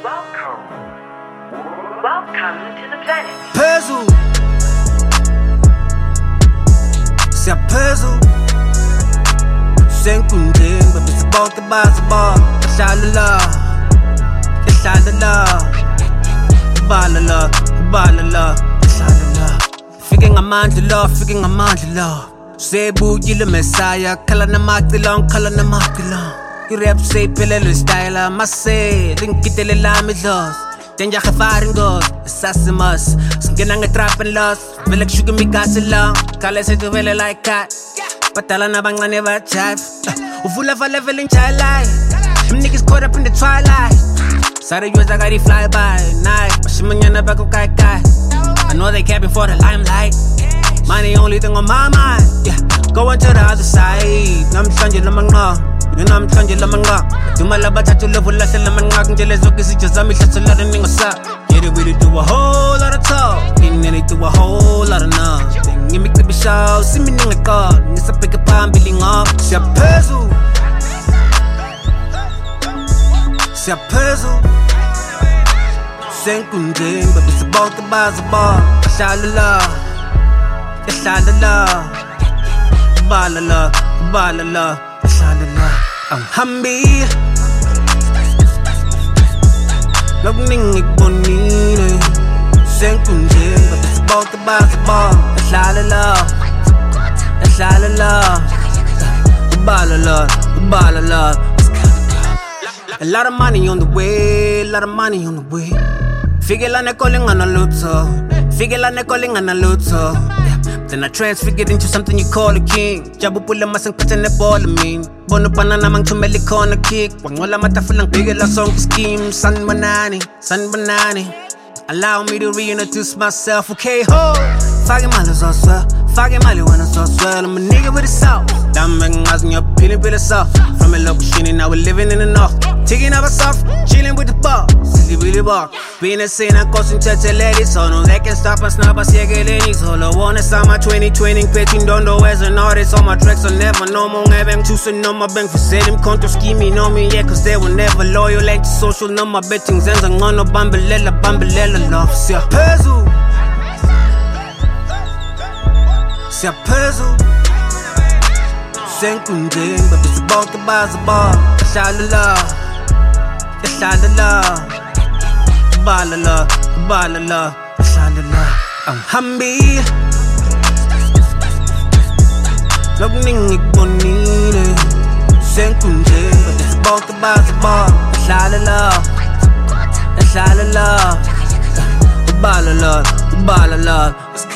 Welcome to the planet. Puzzle. Siyaphezulu senkundleni babisa bonke baziba bahlala la bala la bahlala la fike ngamandla la sebuyile Messiah khala namacila i-rap seyiphelelwe style mase lingigitelela midlozi Denja gevaringos, assassimus Singena nge-trap and loss Vele kushuka imigasi lang Kale sethu vele like cat Badala nabancane bajive Uvula for leveling childlife Them niggas caught up in the twilight Sare yours I got it fly by night Bashimanyana bako kai kai I know they capping for the limelight Money only thing on my mind Yeah, going to the other side Namhlanje lamanga Namhlanje lamanga Dumala bathathu levula lamanga Ngile zonke izitho zami hlaselana ningosa Yeah, they really do a whole lot of talking And they do a whole lot of nothing Ngimicibishaw, simi ningekod Ngisabheke phambili ngoba Siyaphezulu senkundleni babisa bonke baziba bahlala la bala la bahlala la angihambile nokuningi ngikubonile senkundleni babisa bonke baziba bahlala la bala la A lot of money on the way, Figure like calling on a luto. Then I transfigured into something you call a king. Jabu pula masang katan ball mean. Bono banana mang chumeli corner kick. Wangwala matafulang bigger la song scheme. San banani. Allow me to reintroduce myself, okay ho. Fagin malos oswa. Fagin mali wanna so swell. I'm a nigga with a sauce. Damn niggas you're peeling with a soft. From a local shitty, now we're living in the north. Taking up a soft, chilling with the bar. Silly Billy Bar. Being a scene, I'm causing church ladies. So no, they can stop us now, but see again. Solo one is on my 2020. Petting don't know as an artist. All my tracks are never no more. Having choosing on my bank for selling. Contour scheming on me, yeah, cause they were never loyal. Ain't social, no my bettings. And I'm on no bambelela love. Siyaphezulu senkundleni babisa bonke baziba bahlala la bala la angihambile nokuningi ngikubonile senkundleni babisa bonke baziba bahlala la bala la